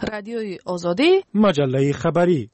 رادیوی آزادی، مجله خبری.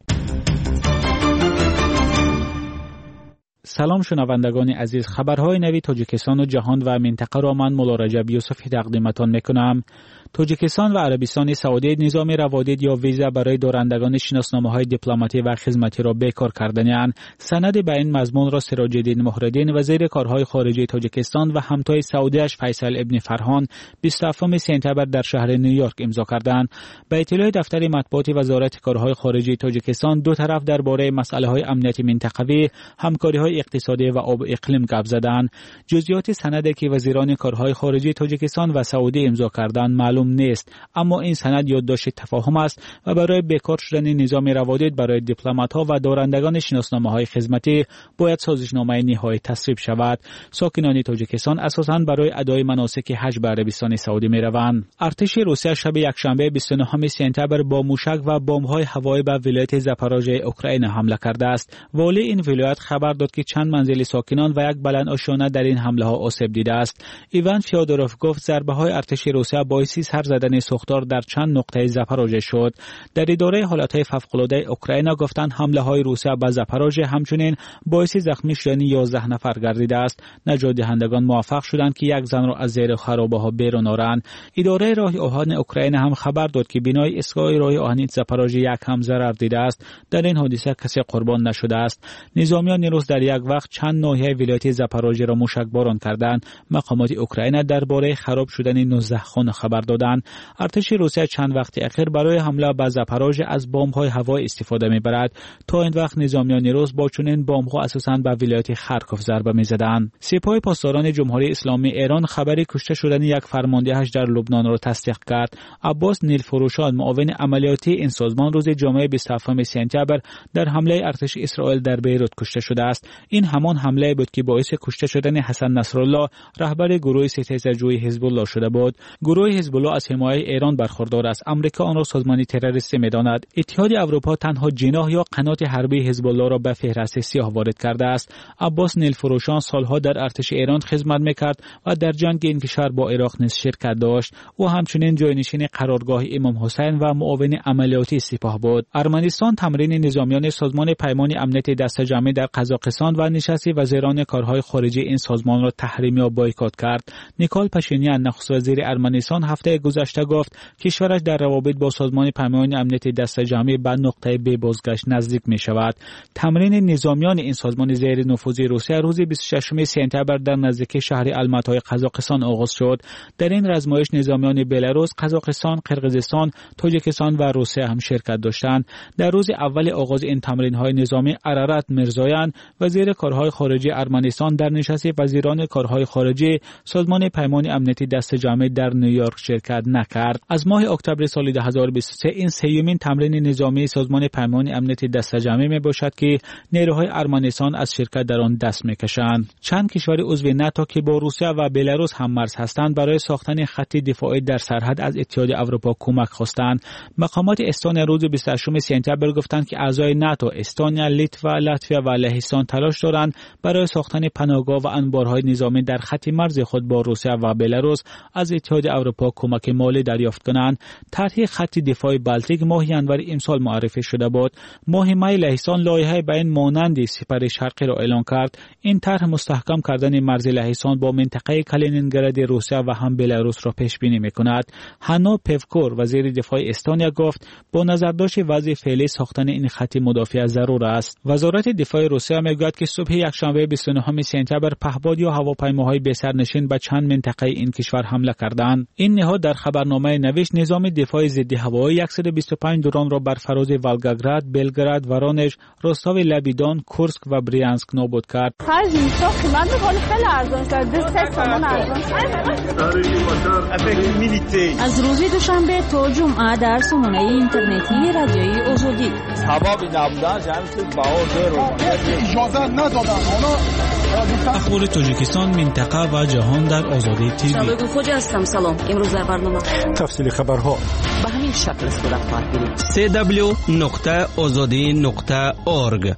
سلام شنوندگان عزیز، خبرهای نوی تاجیکستان و جهان و منطقه را من مولا رجب یوسفی تقدیمتان میکنم. تاجیکستان و عربستان سعودی نظام روادید یا ویزا برای دارندگان شناسنامه‌های دیپلماتی و خدمتی را بیکار کردند. سند به این مضمون را سراج الدین محردین وزیر کارهای خارجه تاجیکستان و همتای سعودیش فیصل ابن فرهان 27 سپتامبر در شهر نیویورک امضا کردند. به اطلاع دفتر مطبوعات وزارت کارهای خارجه تاجیکستان، دو طرف درباره مسائل‌های امنیت منطقوی، همکاری‌های اقتصادی و آب اقلیم گپ زدند. جزئیات سندی که وزیران کارهای خارجه تاجیکستان و سعودی امضا کردند معلوم نیست، اما این سند یادداشت تفاهم است و برای بیکار شدن نظام روادید برای دیپلمات‌ها و دارندگان شناسنامه‌های خدمتی باید سازشنامه نهایی تصویب شود. ساکنان تاجیکستان اساساً برای ادای مناسک حج به عربستان سعودی می‌روند. ارتش روسیه شب یکشنبه 29 سپتامبر با موشک و بمب‌های هوایی به ولایت زاپاروژه اوکراین حمله کرده است. والی این ولایت خبر داد که چند منزل ساکنان و یک بلند آشیانه در این حمله‌ها آسیب دیده است. ایوان فیودوروف گفت ضربه‌های ارتش روسیه باعث سر زدن سوختار در چند نقطه زاپاروژه شد. در اداره حالت‌های فوق‌العاده اوکراین گفتند حمله‌های روسیه به زاپاروژه همچنین باعث زخمی شدن 11 نفر گردیده است. نجات دهندگان موفق شدند که یک زن را از زیر خرابه‌ها بیرون آورند. اداره راه آهن اوکراین هم خبر داد که بنای ایستگاه راه آهن زاپاروژه یک هم ضرر دیده است. در این حادثه کسی قربان نشده است. نظامیان روس در یک وقت چند ناحیه ولایت زاپاروژه را موشکباران کردند. مقامات اوکراین درباره خراب شدن 19 خانه خبر دادند. ارتش روسیه چند وقت اخیر برای حمله به زاپاروژه از بمب‌های هوایی استفاده می‌برد. تا این وقت نظامیان روس با چنین بمب‌ها اساساً به ولایت خارکوف ضربه می‌زدند. سپاه پاسداران جمهوری اسلامی ایران خبری کشته شدن یک فرماندهش در لبنان را تصدیق کرد. عباس نیلفروشان معاون عملیاتی این سازمان روز جمعه 27 سپتامبر در حمله ارتش اسرائیل در بیروت کشته شده است. این همان حمله بود که باعث کشته شدن حسن نصرالله رهبر گروه ستیزجویی حزب الله شده بود. گروه حزب الله از حمایت ایران برخوردار است. آمریکا آن را سازمان تروریستی می‌داند. اتحاد اروپا تنها جناح یا قنات حربی حزب الله را به فهرست سیاه وارد کرده است. عباس نیلفروشان سالها در ارتش ایران خدمت می‌کرد و در جنگ این کشور با عراق نیز شرکت داشت. او همچنین جانشین قرارگاه امام حسین و معاون عملیاتی سپاه بود. ارمنستان تمرین نظامیان سازمان پیمان امنیت دست جمعی در قزاقستان و نشست وزیران کارهای خارجه این سازمان را تحریم یا بایکوت کرد. نیکول پاشینیان نخست وزیر ارمنستان هفته گذشته گفت کشورش در روابط با سازمان پیمان امنیت دست جمعی به نقطه بی بازگشت نزدیک می شود. تمرین نظامیان این سازمان زیر نفوذ روسیه روز 26 سپتامبر در نزدیکی شهر الماتای قزاقستان آغاز شد. در این رزمایش نظامیان بلاروس، قزاقستان، قرقیزستان، تاجیکستان و روسیه هم شرکت داشتند. در روز اول آغاز این تمرین‌های نظامی ارارات میرزایان وزیر کارهای خارجه ارمنستان در نشست وزیران کارهای خارجه سازمان پیمان امنیتی دست جمعی در نیویورک شرکت نکرد. از ماه اکتبر سال 2023 این سومین تمرین نظامی سازمان پیمان امنیتی دست جمعی میباشد که نیروهای ارمنستان از شرکت در آن دست میکشند. چند کشور عضو ناتو که با روسیه و بلاروس هم مرز هستند برای ساختن خط دفاعی در سرحد از اتحاد اروپا کمک خواستند. مقامات استونیا روز 28 سپتامبر گفتند که اعضای ناتو استونیا، لیتوا، لاتویا و لهستان تلاش دارند برای ساختن پناهگاه و انبارهای نظامی در خط مرز خود با روسیه و بلاروس از اتحاد اروپا کمک مالی دریافت کنند. طرح خط دفاعی بالتیک ماه ژانویه امسال معرفی شده بود. ماه می لهستان لایحه به این مانند سپر شرقی را اعلان کرد. این طرح مستحکم کردن مرز لهستان با منطقه کالینینگراد روسیه و هم بلاروس را پیش بینی می‌کند. هانو پفکور وزیر دفاع استونیا گفت با نظرداشت وضع فعلی ساختن این خط مدافع ضرور است. وزارت دفاع روسیه میگوید که صبح یکشنبه 29 سپتامبر پهپاد یا هواپیماهای بسرنشین به چند منطقه این کشور حمله کردند. این نهاد در خبرنامه نوشت نظام دفاع ضد هوایی 125 درون را بر فراز والگاگراد، بلگراد، ورانژ، روستاو لبیدان، کورسک و بریانسک نابود کرد. خیلی ارزان شد. 3 تومان ارزان. از روز دوشنبه تا جمعه در سامانه اینترنتی رادیوی آزادی. سبب نبودن جمعیت باور اجازه ندادن. اخبار تاجیکستان، منطقه و جهان در آزادی تیوی. شبکه خوجا هستم. سلام. امروز در برنامه تفصیل خبرها به همین شکل صورت خواهد گرفت. www.azadi.org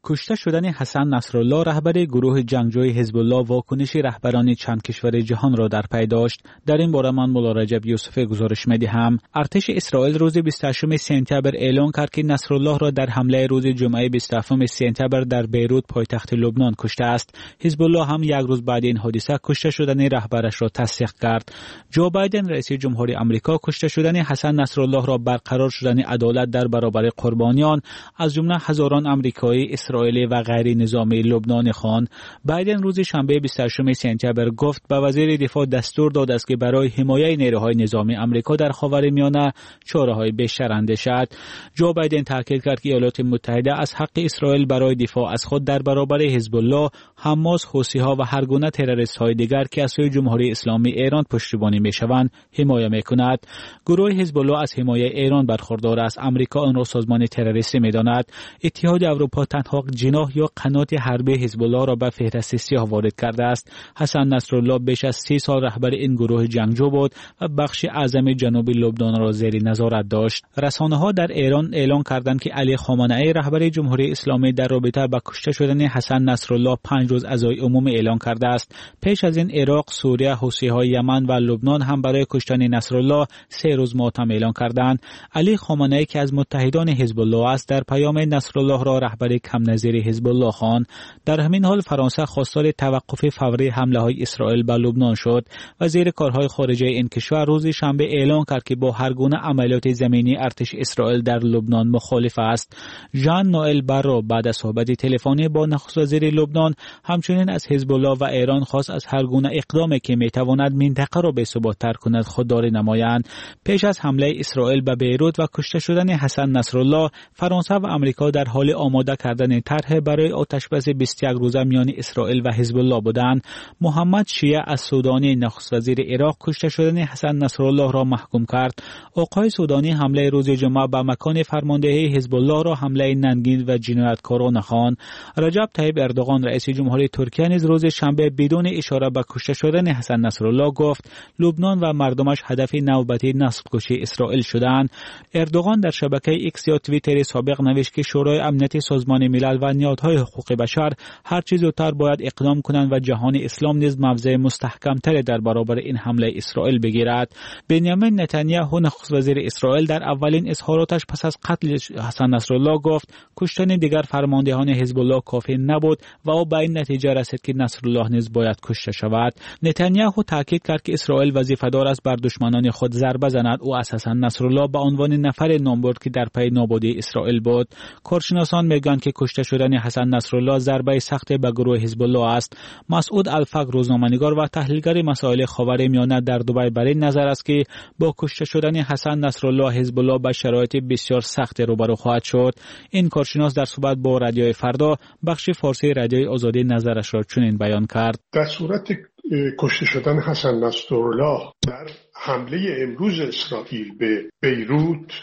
کشته شدن حسن نصرالله رهبر گروه جنگجوی حزب الله واکنش رهبران چند کشور جهان را در پی داشت. در این باره من مولا رجب یوسف گزارش می‌دهم. ارتش اسرائیل روز 28 سپتامبر اعلام کرد که نصرالله را در حمله روز جمعه 27 سپتامبر در بیروت پایتخت لبنان کشته است. حزب الله هم یک روز بعد این حادثه کشته شدن رهبرش را تصدیق کرد. جو بایدن رئیس جمهوری آمریکا کشته شدن حسن نصرالله را برقرار شدن عدالت در برابر قربانیان از جمله هزاران آمریکایی، اسرائیلی و غیر نظامی لبنان خواند. بایدن روز شنبه 28 سپتامبر گفت به وزیر دفاع دستور داد است که برای حمایت نیروهای نظامی آمریکا در خاورمیانه چاره‌های بیشتر اندیشد. جو بایدن تاکید کرد که ایالات متحده از حق اسرائیل برای دفاع از خود در برابر حزب الله، حماس، حوثی‌ها و هر گونه تروریست‌های دیگر که از سوی جمهوری اسلامی ایران پشتیبانی می‌شوند حمایت می‌کند. گروه حزب الله از حمایت ایران برخوردار است. آمریکا آن را سازمان تروریستی می‌داند. اتحاد اروپا تنها جناح یا قنات حربی حزب الله را به فهرست سیاه وارد کرده است. حسن نصرالله بیش از 30 سال رهبر این گروه جنگجو بود و بخش اعظم جنوب لبنان را زیر نظارت داشت. رسانه‌ها در ایران اعلام کردند که علی خامنه‌ای رهبر جمهوری اسلامی در رابطه با کشته شدن حسن نصرالله 5 روز عزای عمومی اعلام کرده است. پیش از این عراق، سوریه، حوثی‌های یمن و لبنان هم برای کشتن نصرالله 3 روز ماتم اعلام کردند. علی خامنه‌ای که از متحدان حزب الله است در پیام نصرالله را رهبر کم نظیر حزب الله خواند. در همین حال فرانسه خواستار توقف فوری حمله‌های اسرائیل به لبنان شد. وزیر کارهای خارجه این کشور روز شنبه اعلام کرد که با هر گونه عملیات زمینی ارتش اسرائیل در لبنان مخالف است. ژان نوئل بارو بعد از صحبت تلفنی با نخست وزیر لبنان همچنین از حزب الله و ایران خواست از هر گونه اقدامی که میتواند منطقه را بی‌ثبات‌تر کند خودداری نمایند. پیش از حمله اسرائیل به بیروت و کشته شدن حسن نصرالله، فرانسه و آمریکا در حال آماده کردن طرح برای آتشبس 21 روزه میان اسرائیل و حزب الله بودند. محمد شیعه از سودانی نخست وزیر عراق کشته شدن حسن نصرالله را محکوم کرد. آقای سودانی حمله روز جمعه به مکان فرماندهی حزب الله را حمله ننگین و جنایتکارانه خواند. رجب طیب اردوغان رئیس جمهوری ترکیه نیز روز شنبه بدون اشاره به کشته شدن حسن نصرالله گفت لبنان و مردمش هدف نوبتی نسل‌کشی اسرائیل شدند. اردوغان در شبکه ایکس یا توییتر سابق نوشت که شورای امنیت سازمان ملل و نهادهای حقوق بشر هر چه زودتر باید اقدام کنند و جهان اسلام نیز موضع مستحکم‌تر در برابر این حمله اسرائیل بگیرد. بنیامین نتانیاهو نخست وزیر اسرائیل در اولین اظهاراتش پس از قتل حسن نصرالله گفت کشتن دیگر فرماندهان حزب الله کافی نبود و او به این نتیجه رسید که نصرالله نیز باید کشته شود. نتانیاهو تاکید کرد که اسرائیل وظیفه‌دار است بر دشمنان خود ضربه زند. او از حسن نصرالله به عنوان نفر نام برد که در پی نابودی اسرائیل بود. کارشناسان میگویند که کشته شدن حسن نصرالله ضربه سخت به گروه حزب الله است. مسعود الفقر روزنامه‌نگار و تحلیلگر مسائل خاورمیانه در دبی بر این نظر است که با کشته شدن حسن نصرالله حزب الله به شرایط بسیار سخت روبرو خواهد شد. این کارشناس در صحبت با رادیوی فردا بخش فارسی رادیوی آزادی نظرش را چنین بیان کرد: در صورت کشته شدن حسن نصرالله در حمله امروز اسرائیل به بیروت،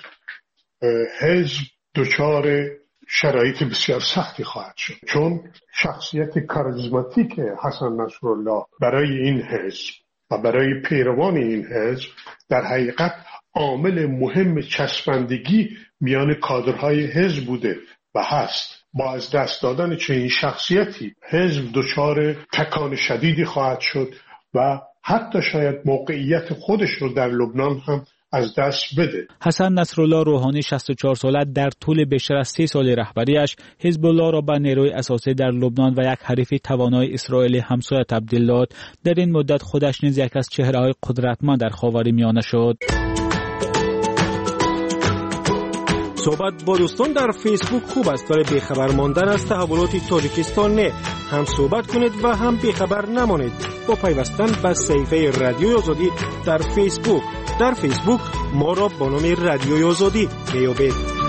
حزب دچار شرایط بسیار سختی خواهد شد، چون شخصیت کاریزماتیک حسن نصرالله برای این حزب و برای پیروان این حزب در حقیقت عامل مهم چسبندگی میان کادرهای حزب بوده و هست. با از دست دادن چنین شخصیتی حزب دچار تکان شدیدی خواهد شد و حتی شاید موقعیت خودش رو در لبنان هم از دست بده. حسن نصرالله روحانی 64 ساله در طول بیشتر از 30 سال رهبریش حزب الله را به نیروی اساسی در لبنان و یک حریف توانای اسرائیلی همسایه تبدیل داد. در این مدت خودش نیز یک از چهره‌های قدرتمند در خاورمیانه شد. صحبت با دوستان در فیسبوک خوب است، ولی بیخبر ماندن از تحولات تاجیکستان نه. هم صحبت کنید و هم بیخبر نمانید با پیوستن به صفحه رادیوی آزادی در فیسبوک. در فیسبوک ما را با نام رادیوی آزادی میابید.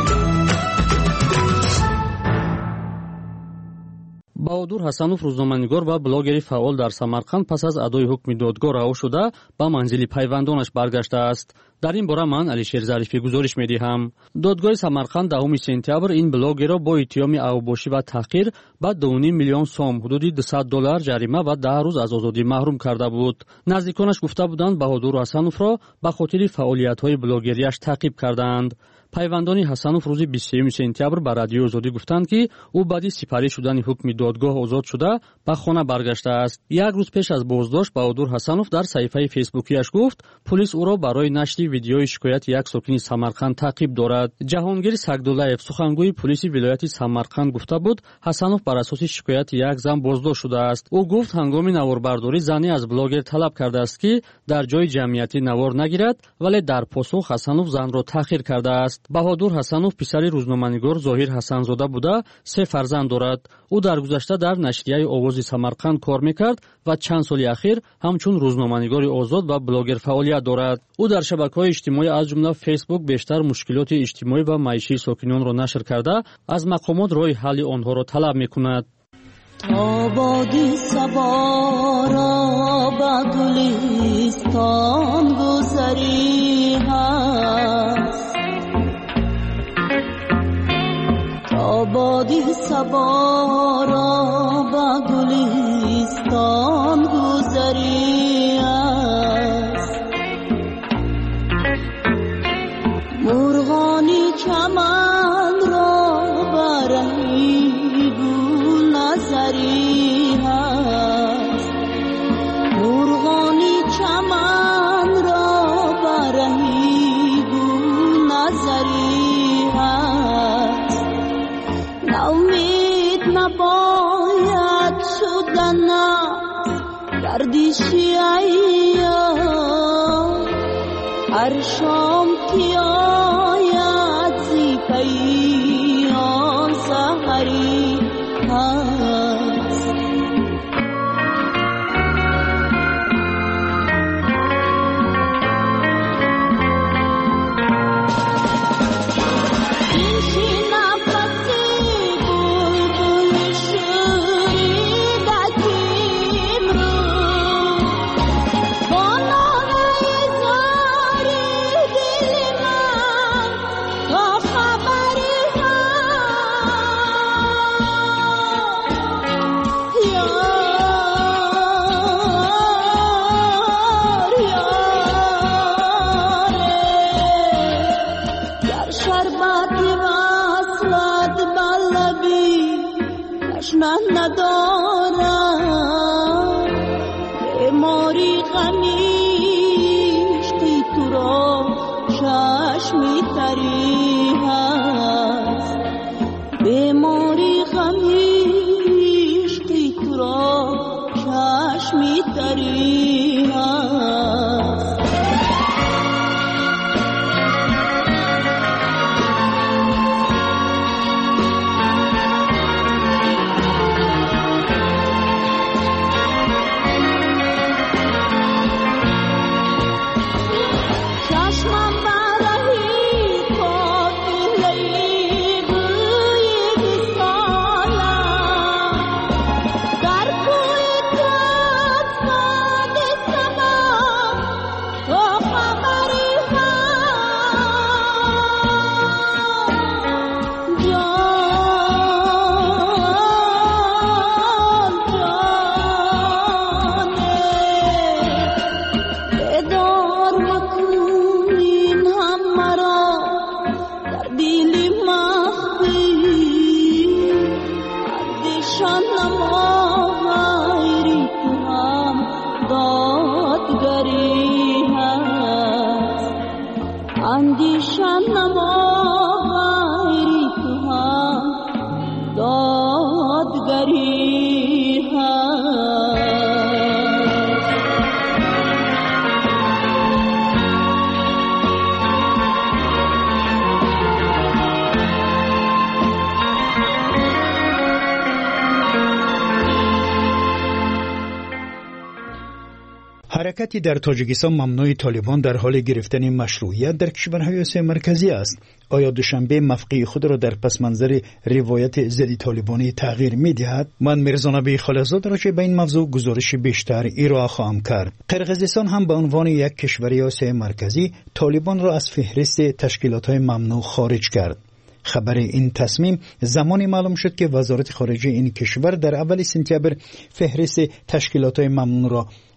بهادور حسنوف روزنامه‌نگار و بلاگر فعال در سمرقند پس از ادای حکم دادگاه رها شده به منزل پیوندانش برگشته است. در این باره من علیشیر ظریفی گزارش می‌دهم. دادگاه سمرقند 10 سپتامبر این بلاگر را با اتهام اوباشی و تحقیر به 2.5 میلیون سوم حدود $200 جریمه و 10 روز از آزادی محروم کرده بود. نزدیکانش گفته بودند بهادور حسنوف را به خاطر فعالیت‌های بلاگریش تعقیب کردند. пайвандони ҳасанов рӯзи 23 сентябр ба радиои озодӣ гуфтанд ки ӯ баъди сипарӣ шудани ҳукми додгоҳ озод шуда ба хона баргаштааст. Як рӯз пеш аз боздошт Баҳодур Ҳасанов дар саҳифаи фейсбукиаш гуфт пулис ӯро барои нашри видеои шикояти як сокини Самарқанд таъқиб дорад. Ҷаҳонгир Сагдуллаев сухангӯи пулиси вилояти Самарқанд гуфта буд Ҳасанов бар асоси шикояти як зан боздошт шудааст. ӯ гуфт ҳангоми наворбардорӣ зане аз блогер талаб кардааст ки дар ҷои ҷамъиятӣ навор нагирад, вале дар посух Ҳасанов занро таҳқир кардааст. Баҳодур Ҳасанов писари рӯзноманигор Зоҳир Ҳасанзода буда 3 фарзанд дорад. ӯ даргузашта дар нашрияи Овози Самарқанд кор мекард ва чанд соли ахир ҳамчун рӯзноманигори озод ва блогер фаъолият дорад. ӯ дар шабакаҳои иҷтимоӣ аз ҷумла Фейсбук бештар мушкилоти иҷтимоӣ ва маишии сокинонро нашр карда аз мақомот роҳи ҳалли онҳоро талаб мекунад. آبادی سبارا با گلستان گذری هست آبادی سبارا با گلستان گذری هست مرغانی چمن را برهی نظری هست مرغانی چمن را برهی نظری هست ناامید نباید شدن گردشی ایام هر شام که آید زی پیام سحری هست حرکتی در تاجیکستان ممنوع طالبان در حال گرفتن مشروعیت در کشورهای آسیای مرکزی است. آیا دوشنبه موقع خود را در پس منظر روایت ضد طالبانی تغییر می‌دهد؟ من میرزا نبی خالزاد راجع به این موضوع گزارش بیشتر ارائه خواهم کرد. قرقیزستان هم به عنوان یک کشور آسیای مرکزی طالبان را از فهرست تشکیلات‌های ممنوع خارج کرد. خبر این تصمیم زمانی معلوم شد که وزارت خارجه این کشور در اول سپتامبر فهرست تشکیلات‌های ممنوع را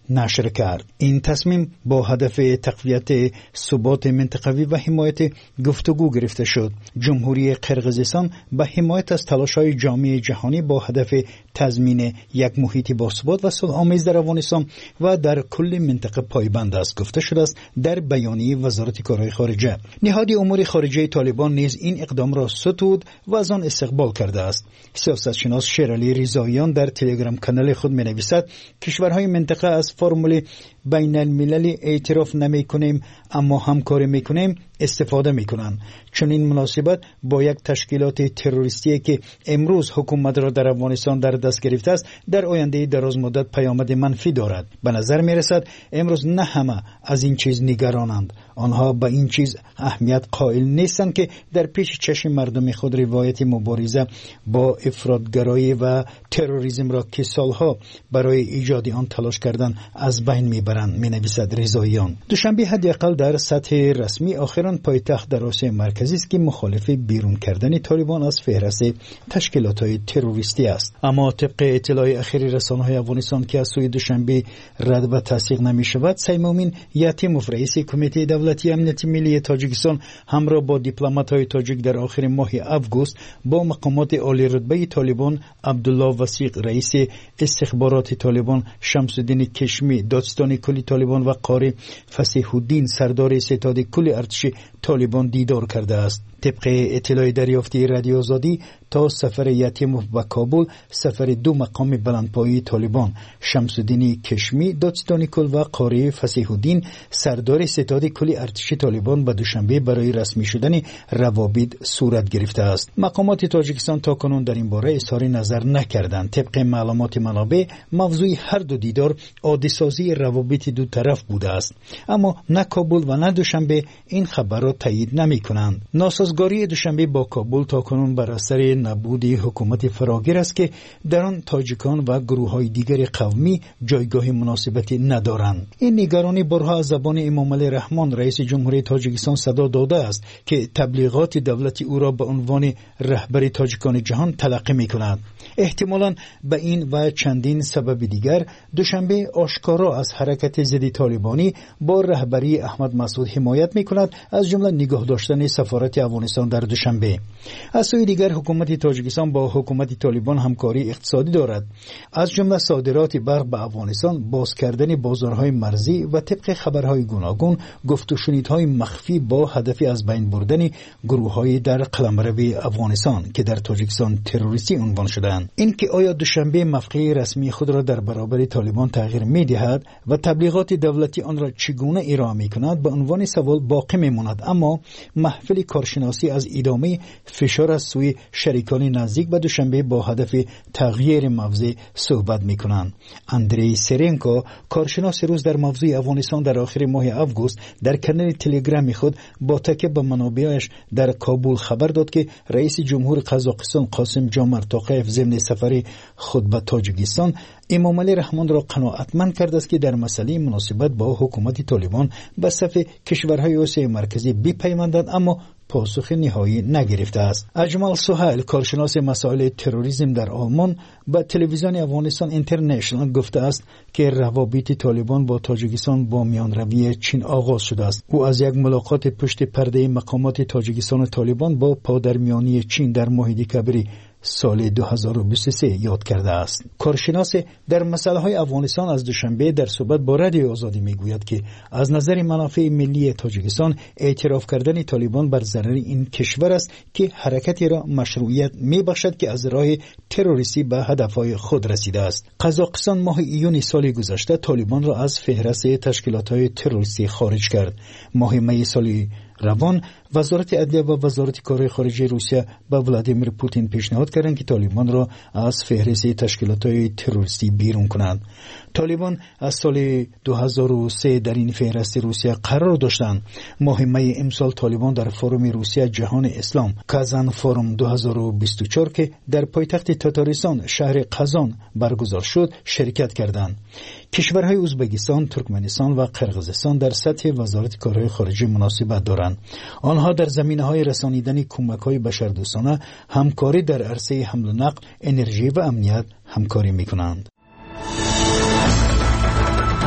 نشر کرد. این تصمیم با هدف تقویت ثبات منطقوی و حمایت گفتگو گرفته شد. جمهوری قرقیزستان به حمایت از تلاش‌های جامعه جهانی با هدف تضمین یک محیط باثبات و صلح‌آمیز در افغانستان و در کل منطقه پایبند است، گفته شده است در بیانیه وزارت کارهای خارجه. نهاد امور خارجه طالبان نیز این اقدام را ستود و از آن استقبال کرده است. سیاستشناس شیرعلی رضاییان در تلگرام کانال خود می‌نویسد کشورهای منطقه از فرمول بین المللی اعتراف نمی کنیم اما همکاری می کنیم استفاده می کنند. چون این مناسبت با یک تشکیلات تروریستی که امروز حکومت را در افغانستان در دست گرفته است در آینده دراز مدت پیامد منفی دارد. به نظر می رسد امروز نه همه از این چیز نگرانند. آنها به این چیز اهمیت قائل نیستند که در پیش چشم مردم خود روایت مبارزه با افراطگرایی و تروریسم را که سالها برای ایجاد آن تلاش کردند از بین میبرند، می‌نویسد رضاییان. دوشنبه حداقل در سطح رسمی آخران پایتخت در آسیا مرکزی است که مخالف بیرون کردن طالبان از فهرست تشکیلات‌های تروریستی است. اما طبق اطلاع اخیر رسانه‌های افغانستان که از سوی دوشنبه رد و تصدیق نمی‌شود، سیمومین یتیموف رئیس کمیته دولتی امنیت ملی تاجیکستان همراه با دیپلمات‌های تاجیک در آخر ماه آگوست با مقامات عالی رتبه طالبان عبدالله وثیق رئیس استخبارات طالبان، شمس الدین کشمی دادستان کلی طالبان و قاری فصیح الدین سردار ستاد کل ارتش طالبان دیدار کرده است. طبق اطلاع دریافتی رادیو آزادی تا سفر یتیموف به کابل سفر دو مقام بلندپایه طالبان شمس الدین کشمی دادستان کل و قاری فصیح الدین سردار ستاد کل ارتش طالبان به دوشنبه برای رسمی شدن روابط صورت گرفته است. مقامات تاجیکستان تا کنون در این باره اظهار نظر نکردند. طبق معلومات منابع موضوع هر دو دیدار عادی سازی روابط دو طرف بوده است، اما نه کابل و نه دوشنبه این خبر را تایید نمی‌کنند. ناسازگاری دوشنبه با کابل تا کنون بر اثر نبود حکومت فراگیر است که در آن تاجیکان و گروه‌های دیگر قومی جایگاه مناسبتی ندارند. این نگرانی بارها از زبان امامعلی رحمان رئیس جمهوری تاجیکستان صدا داده است که تبلیغات دولت او را به عنوان رهبر تاجیکان جهان تلقی می‌کند. احتمالاً به این و چندین سبب دیگر دوشنبه آشکارا از حرکت ضد طالبانی با رهبری احمد مسعود حمایت می‌کند، از جمله نگاه داشتن سفارت افغانستان در دوشنبه. از سوی دیگر حکومت تاجیکستان با حکومت طالبان همکاری اقتصادی دارد، از جمله صادرات برق به افغانستان، باز کردن بازارهای مرزی و طبق خبرهای گوناگون گفت و شنیدهای مخفی با هدف از بین بردن گروه‌های در قلمرو افغانستان که در تاجیکستان تروریستی عنوان شدند. این که آیا دوشنبه موقع رسمی خود را در برابر طالبان تغییر می‌دهد و تبلیغات دولتی آن را چگونه ارائه می‌کند به عنوان سوال باقی می‌ماند، اما محفل کارشناسی از ادامه فشار از سوی شریکان نزدیک به دوشنبه با هدف تغییر موضع صحبت می‌کنند. اندری سرنکو کارشناس روز در موضوع افغانستان در آخر ماه آگوست در کانال تلگرام خود با تکیه به منابعش در کابل خبر داد که رئیس جمهور قزاقستان قاسم جومرت توقیف ضمن سفر خود به تاجیکستان امامعلی رحمان را قناعتمند کرده است که در مسئله مناسبت با حکومت طالبان به صف کشورهای آسیای مرکزی بپیوندند، اما پاسخ نهایی نگرفته است. اجمل سهیل کارشناس مسائل تروریسم در آلمان به تلویزیون افغانستان اینترنشنال گفته است که روابط طالبان با تاجیکستان با میانروی چین آغاز شده است. او از یک ملاقات پشت پرده مقامات تاجیکستان و طالبان با پادرمیانی چین در ماه دکامبر سال 2023 یاد کرده است. کارشناس در مسائل افغانستان از دوشنبه در صحبت با رادیو آزادی میگوید که از نظر منافع ملی تاجیکستان اعتراف کردن طالبان بر ضرر این کشور است که حرکتی را مشروعیت میبخشد که از راه تروریستی به هدفهای خود رسیده است. قزاقستان ماه ایون سال گذشته طالبان را از فهرست تشکیلات‌های تروریستی خارج کرد. ماه می سال روان وزارت عدلیه و وزارت کارهای خارجه روسیه به ولادیمیر پوتین پیشنهاد کردند که طالبان را از فهرست تشکیلات‌های تروریستی بیرون کنند. طالبان از سال 2003 در این فهرست روسیه قرار داشتند. ماه می امسال طالبان در فروم روسیه جهان اسلام کازان فروم 2024 که در پایتخت تاتارستان شهر قزان برگزار شد شرکت کردند. کشورهای ازبکستان، ترکمنستان و قرقیزستان در سطح وزارت کارهای خارجه مناسبت دارند. آنها در زمینه‌های رسانیدن کمک‌های بشردوستانه، همکاری در عرصه حمل و نقل، انرژی و امنیت همکاری می‌کنند.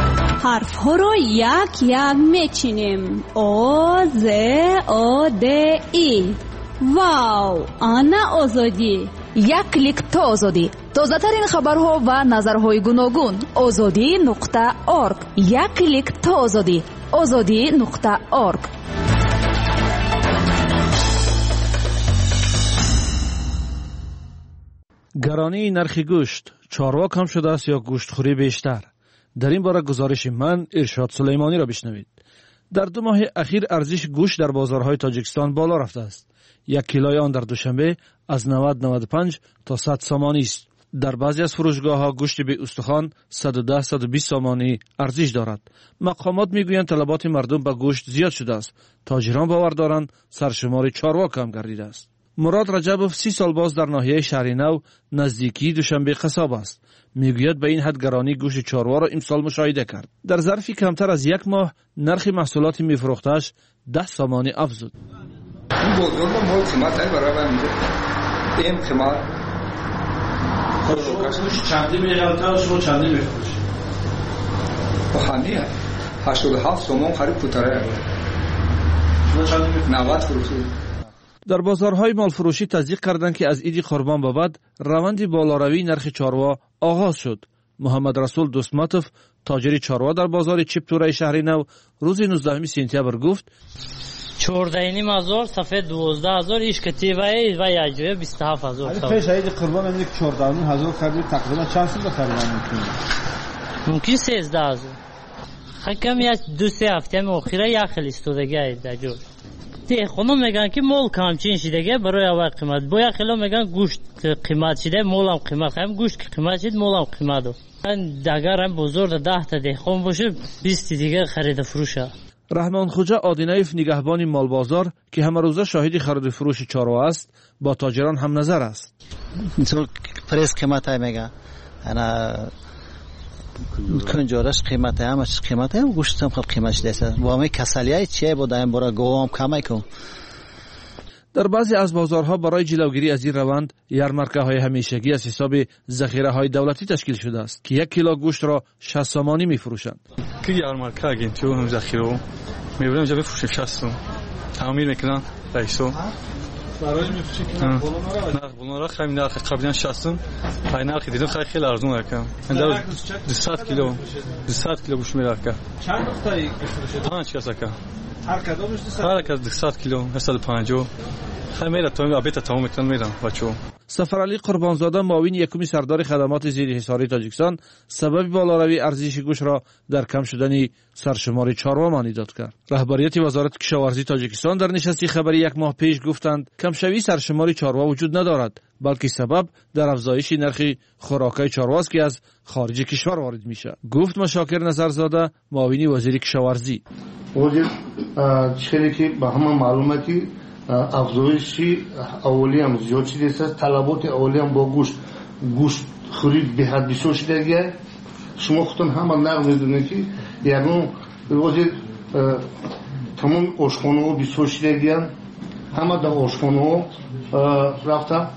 حرف ها رو یک یک میچینیم. او ز او د ای. واو، آنا آزادی. یک کلیک تا آزادی. تازه ترین خبرها و نظرهای گوناگون. azadi.org. یک کلیک تا آزادی. azadi.org. گرانی نرخ گوشت، چاروا کم شده است یا گوشت خوری بیشتر؟ در این باره گزارش من ارشاد سلیمانی را بشنوید. در 2 ماه اخیر ارزش گوشت در بازارهای تاجیکستان بالا رفته است. 1 کیلوی آن در دوشنبه از 90-95 تا 100 سامانی است. در بعضی از فروشگاه‌ها گوشت به استخوان 110-120 سامانی ارزش دارد. مقامات میگویند طلبات مردم به گوشت زیاد شده است. تاجران باور دارند سرشمار چاروا کم گردیده است. مراد رجبوف 30 سال باز در ناحیه شهر نو نزدیکی دوشنبه قصاب است. میگوید به این حد گرانی گوشت چاروا را امسال مشاهده کرد. در ظرف کمتر از 1 ماه نرخ محصولات میفروختش 10 سامانی افزود. این بازار با مال قیمت های برابر میده. این قیمت چندی میگلتر شما چندی میفروشید؟ با همه 87 سامان خرید پوتره. شما چندی میفروشید؟ 90 فروشید. در بازارهای مال فروشی تصدیق کردند که از عید قربان به بعد روند بالاروی نرخ چاروا آغاز شد. محمد رسول دوستماتوف تاجر چاروا در بازار چپتوره شهر نو روز 19 سپتامبر گفت 14,500 سفید 12,000 ایش کتیبه و یجوه 27,000 سفید. پیش عید قربان میگه 14,000 خرید تقریبا چند سال خرید ممکن 13,000. حکم یا 2-3 هفته اخیره یا خیلی استودگی ایده جو. تی خانم میگن که مول کمچین شده برای اول قیمت. باید خیلی میگن گوشت قیمت شده مولم قیمت. هم گوشت قیمت شده مولم قیمت دو. اگر هم بزرگ 10 تا دهخان باشه 20 دیگه خرید فروشه. رحمان خوجا آدینایف نگهبان مال بازار که همه روزه شاهد خرید فروش چاروا است با تاجران هم نظر است. مثل پرس قیمت های میگه انا کنجورش قیمت همش قیمت هم گوشت هم قیمتش دیسه با همه کسلیای چیه بودن برای گوام کمی کن. در بعضی از بازارها برای جلوگیری از این روند یارمارکه‌های همیشگی از حساب ذخیره‌های دولتی تشکیل شده است که 1 کیلو گوشت را 60 سامانی می‌فروشند. که یارمارکه اگین تو هم ذخیره می‌بریم جا بفروشیم 60 تعمیر میکنن 200 برای می‌فروشیم نه بونا خیلی نرخ قبلا 60 های نرخ دیدم خیلی ارزون رکم 200 کیلو گوشت می‌رکه چند نقطه‌ای می‌فروشید 5 کاسه هر کدامش 200 کیلو 150 خیلی میره تو آبیت تمام میکنن میرم بچو. سفرعلی قربانزاده معاون یکم سردار خدمات زیرحصاری تاجیکستان سبب بالاروی ارزش گوشت را در کم شدن سرشمار چاروا مانی داد کرد. رهبریت وزارت کشاورزی تاجیکستان در نشستی خبری 1 ماه پیش گفتند کمشوی سرشمار چاروا وجود ندارد بلکه سبب در افزایش نرخ خوراکای چاروا است که از خارج کشور وارد میشه. گفت مشاکر نظرزاده معاون وزیر کشاورزی. وزیر چیزی که به همه معلومه که افزایشی اولی هم زیاد شده است. طلبات اولی هم با گوشت خرید به حد بسیار شده. شما خودتون هم نقل میدونید که یعنی وزیر تمام آشخانه ها بسیار شده همه در آشخانه ها رفته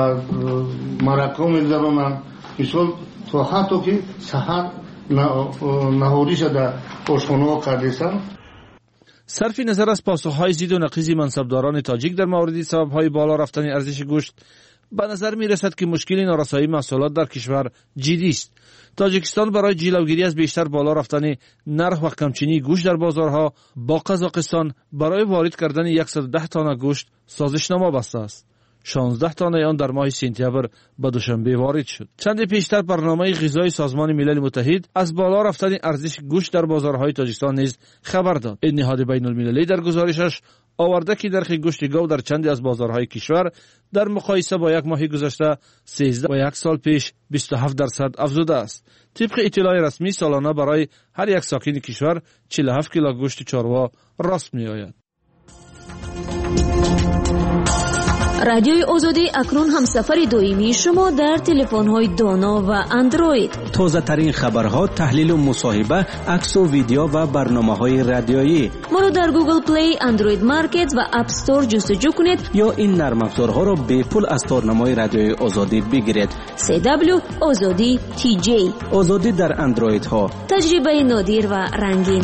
مرکه میگذارونن مثال تو حتی که سحر نهاری شده آشخانه ها کردیستن. صرف نظر از پاسخهای زید و نقیض منصبداران تاجیک در مورد سببهای بالا رفتن ارزش گوشت به نظر می رسد که مشکل نارسایی محصولات در کشور جدی است. تاجیکستان برای جلوگیری از بیشتر بالا رفتن نرخ و کمچینی گوشت در بازارها با قزاقستان برای وارد کردن 110 تانه گوشت سازشنامه بسته است. 16 تانه آن در ماه سپتامبر به دوشنبه وارد شد. چند پیشتر برنامه غذایی سازمان ملل متحد از بالا رفتن ارزش گوشت در بازارهای تاجیکستان نیز خبر داد. این نهاد بین المللی در گزارشش آورده که نرخ گوشت گاو در چندی از بازارهای کشور در مقایسه با 1 ماه گذشته 13 و 1 سال پیش 27% افزوده است. طبق اطلاع رسمی سالانه برای هر یک ساکن کشور 47 کیلو گوشت چاروا راست می آید. رادیوی آزادی اکنون هم سفر دائمی شما در تلفن‌های دانا و اندروید. تازه ترین خبرها، تحلیل و مصاحبه، عکس و ویدیو و برنامه‌های رادیویی. ما رو در گوگل پلی، اندروید مارکت و اپ استور جستجو کنید یا این نرم افزارها را به پول از تارنمای رادیوی آزادی بگیرید. CW آزادی TJ. آزادی در اندروید ها. تجربه نادر و رنگین.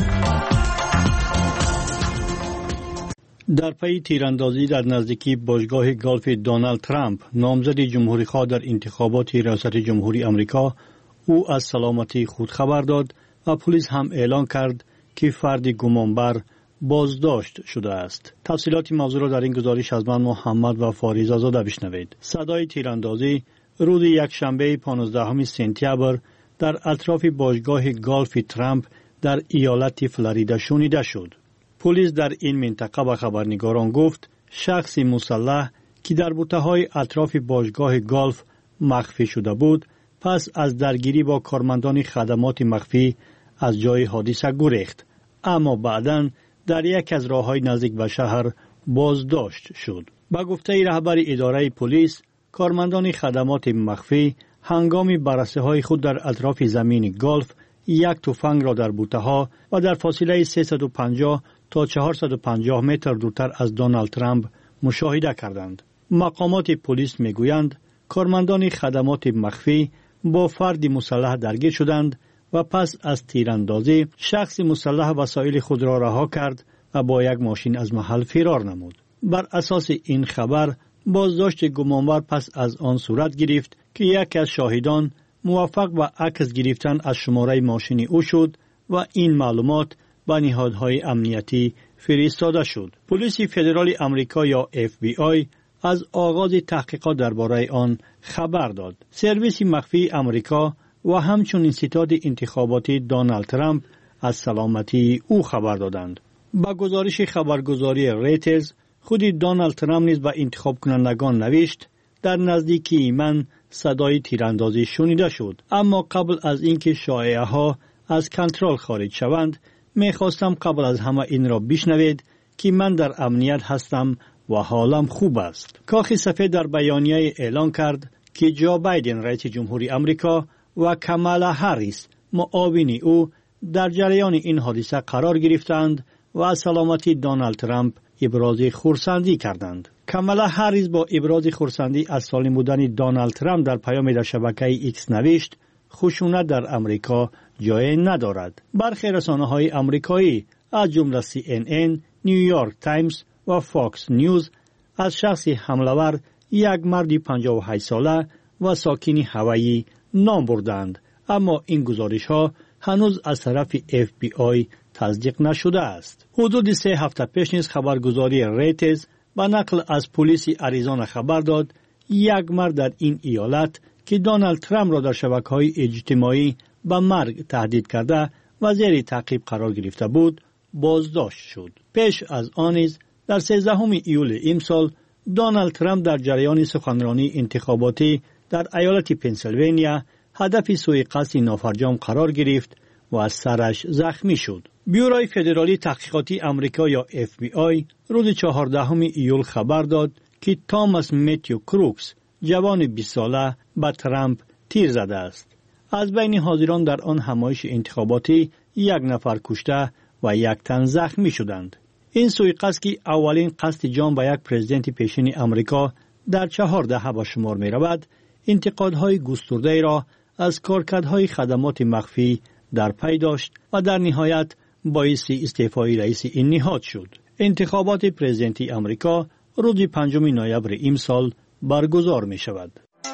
در پی تیراندازی در نزدیکی باشگاه گالف دونالد ترامپ، نامزد جمهوری‌خواه در انتخابات ریاست جمهوری آمریکا، او از سلامتی خود خبر داد و پلیس هم اعلان کرد که فرد گمانبر بازداشت شده است. تفصیلات موضوع را در این گزارش از من محمد و فاریزه زاده بشنوید. صدای تیراندازی روز یکشنبه 15 سپتامبر در اطراف باشگاه گالف ترامپ در ایالت فلوریدا شنیده شد. پلیس در این منطقه به خبرنگاران گفت شخص مسلح که در بوته‌های اطراف باشگاه گالف مخفی شده بود، پس از درگیری با کارمندان خدمات مخفی از جای حادثه گریخت، اما بعداً در یک از راه‌های نزدیک به شهر بازداشت شد. به گفته رهبر اداره پلیس، کارمندان خدمات مخفی هنگام بررسی‌های خود در اطراف زمین گالف یک تفنگ را در بوته‌ها و در فاصله 350 تا 450 متر دورتر از دونالد ترامپ مشاهده کردند. مقامات پلیس میگویند کارمندان خدمات مخفی با فرد مسلح درگیر شدند و پس از تیراندازی شخص مسلح وسایل خود را رها کرد و با یک ماشین از محل فرار نمود. بر اساس این خبر بازداشت گمانبر پس از آن صورت گرفت که یکی از شاهدان موفق به عکس گرفتن از شماره ماشین او شد و این معلومات به نهادهای امنیتی فرستاده شد. پلیس فدرال آمریکا یا FBI از آغاز تحقیقات درباره آن خبر داد. سرویس مخفی آمریکا و همچنین ستاد انتخاباتی دونالد ترامپ از سلامتی او خبر دادند. با گزارش خبرگزاری ریترز، خود دونالد ترامپ نیز به انتخاب کنندگان نوشت در نزدیکی من صدای تیراندازی شنیده شد، اما قبل از اینکه شایعه ها از کنترل خارج شوند میخواستم قبل از همه این را بشنوید که من در امنیت هستم و حالم خوب است. کاخ سفید در بیانیه اعلان کرد که جو بایدن رئیس جمهوری آمریکا و کامالا هریس معاون او در جریان این حادثه قرار گرفتند و از سلامتی دونالد ترامپ ابراز خرسندی کردند. کامالا هریس با ابراز خرسندی از سالم بودن دونالد ترامپ در پیام در شبکه ایکس نوشت خشونت در امریکا جای ندارد. برخی رسانه‌های آمریکایی از جمله CNN، نیویورک تایمز و فاکس نیوز از شخص حمله‌ور یک مرد 58 ساله و ساکن هوایی نام بردند، اما این گزارش‌ها هنوز از طرف FBI تصدیق نشده است. حدود 3 هفته پیش نیز خبرگزاری ریترز با نقل از پلیس آریزونا خبر داد یک مرد در این ایالت که دونالد ترامپ را در شبکه‌های اجتماعی به مرگ تهدید کرده و زیر تعقیب قرار گرفته بود بازداشت شد. پیش از آن نیز در 13 ایول امسال دونالد ترامپ در جریان سخنرانی انتخاباتی در ایالت پنسیلوانیا هدف سوءقصد نافرجام قرار گرفت و از سرش زخمی شد. بیوروی فدرالی تحقیقاتی آمریکا یا FBI روز 14 ایول خبر داد که توماس متیو کروکس جوان 20 ساله به ترامپ تیر زده است. از بین حاضران در آن همایش انتخاباتی یک نفر کشته و یک تن زخمی شدند. این سوءقصد که اولین قصد جان به یک پرزیدنت پیشین آمریکا در 4 دهه به شمار می رود، انتقادهای گسترده را از کارکردهای خدمات مخفی در پی داشت و در نهایت باعث استعفای رئیس این نهاد شد. انتخابات پرزیدنتی آمریکا روز 5 نوامبر امسال برگزار می شود.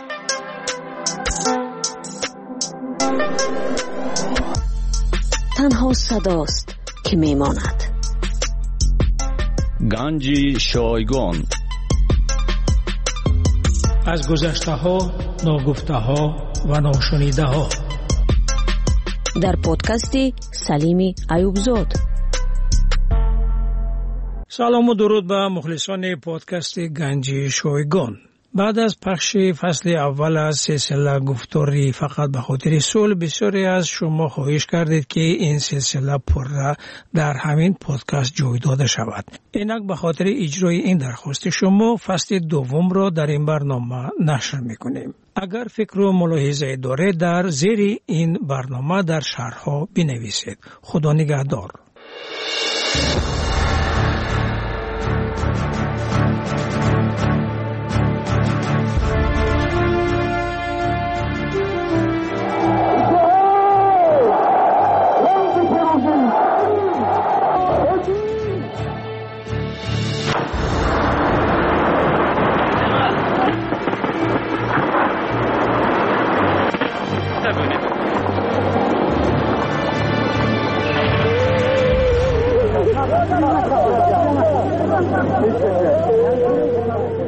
تنها صداست که می ماند. گنج شایگان از گذشته ها، ناگفته ها و ناشنیده ها در پادکست سلیم ایوبزاد. سلام و درود به مخلصان پادکست گنج شایگان. بعد از پخش فصل اول از سلسله گفتاری فقط به خاطر صلح، بسیاری از شما خواهش کردید که این سلسله پرره در همین پادکست جای داده شود. اینک به خاطر اجرای این درخواست شما فصل دوم را در این برنامه نشر میکنیم. اگر فکر و ملاحظه دارید در زیر این برنامه در شرح‌ها بنویسید. خدا نگهدار.